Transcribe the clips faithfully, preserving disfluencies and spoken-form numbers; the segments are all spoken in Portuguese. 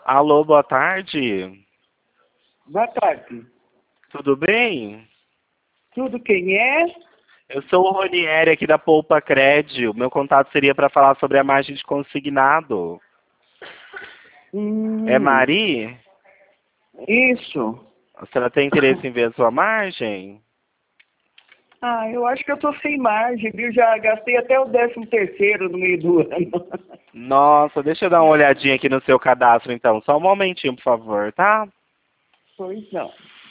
Alô, boa tarde. Boa tarde. Tudo bem? Tudo quem é? Eu sou o Ronieri aqui da Poupa Cred. O meu contato seria para falar sobre a margem de consignado. Hum, É Mari? isso. A senhora tem interesse em ver a sua margem? Ah, eu acho que eu tô sem margem, viu? Já gastei até o décimo terceiro no meio do ano. Nossa, deixa eu dar uma olhadinha aqui no seu cadastro então. Só um momentinho, por favor, tá? Pois não.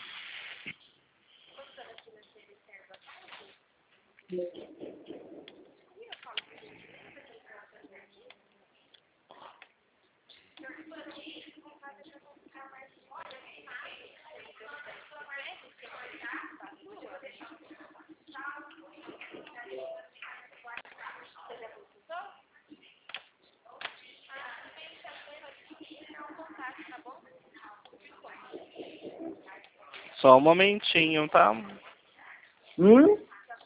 Só um momentinho, tá? Hum?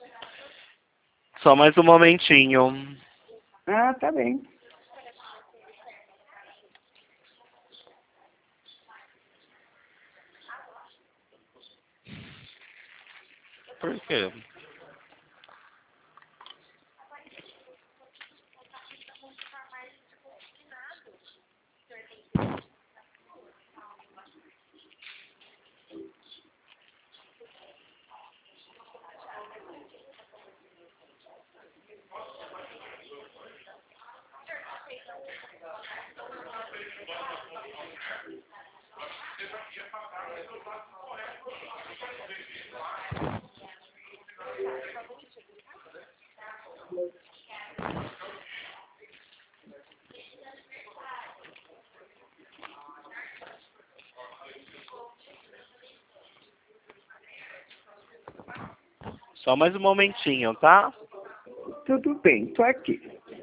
Só mais um momentinho. Ah, tá bem. Por quê? Só mais um momentinho, tá? Tudo bem, tô aqui.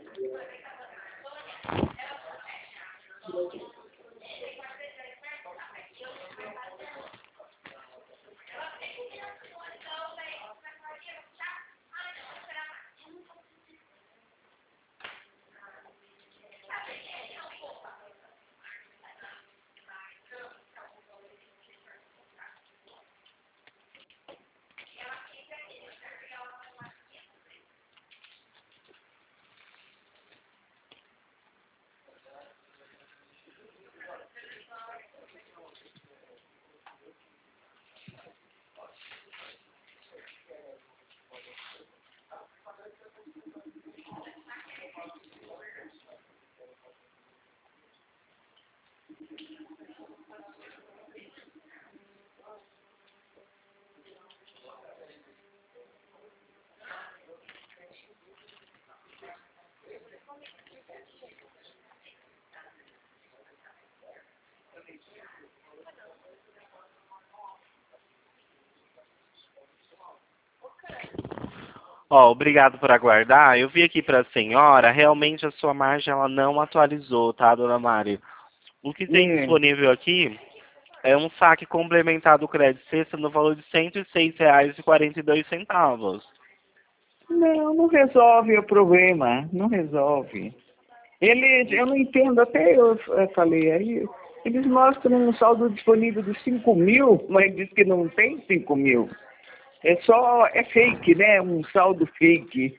Ó, obrigado por aguardar. Eu vi aqui para a senhora, realmente a sua margem ela não atualizou, tá, dona Mari? O que tem É. disponível aqui é um saque complementar do crédito sexta no valor de cento e seis reais e quarenta e dois centavos. Não, não resolve o problema. Não resolve. Eles, eu não entendo, até eu eh, falei aí, eles mostram um saldo disponível de cinco mil, mas diz que não tem cinco mil. É só, é fake, né? Um saldo fake.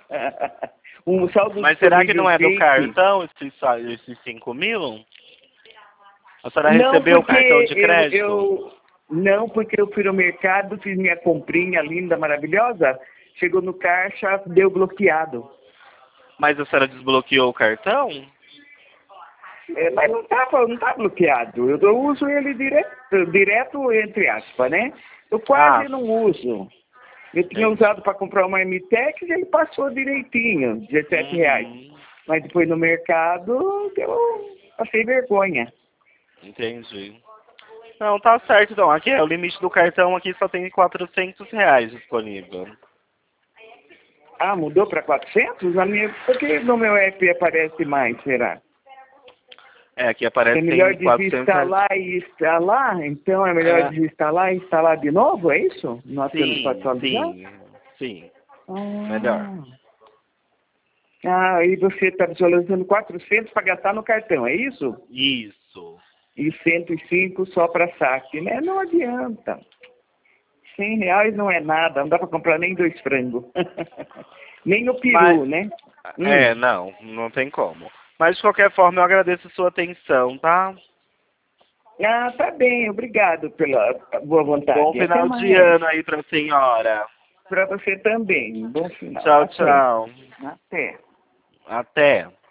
Um saldo Mas será que disponível não é do fake. cartão esses, sa- esses cinco mil? A senhora Não, recebeu o porque cartão de eu, crédito? eu, não, porque eu fui no mercado, fiz minha comprinha linda, maravilhosa, chegou no caixa, deu bloqueado. Mas a senhora desbloqueou o cartão? É, mas não tá, não tá bloqueado. Eu, eu uso ele direto, direto, entre aspas, né? Eu Ah, quase não uso. Eu tinha entendi. usado para comprar uma M T X e ele passou direitinho, dezessete reais. Uhum, Mas depois no mercado, eu passei vergonha. entendi. Não, tá certo então. Aqui é o limite do cartão aqui só tem quatrocentos reais disponível. Ah, mudou para quatrocentos? Na minha, por que no meu app aparece mais, será? É, aqui É aparece que tem melhor quatrocentos reais. desinstalar e instalar? Então é melhor É, desinstalar e instalar de novo, é isso? Não atu- para sim, atualizar? sim, sim. Melhor. Ah, ah, aí você está visualizando quatrocentos para gastar no cartão, é isso? Isso. e cento e cinco só para saque, né? Não adianta. cem reais não é nada, não dá para comprar nem dois frangos. Nem o peru, Mas, né? é, Hum. não, não tem como. Mas de qualquer forma eu agradeço a sua atenção, tá? Ah, tá bem, obrigado pela boa vontade. Bom Até final de mais. ano aí pra senhora. Para você também. Bom final. Tchau, Até. tchau. Até. Até.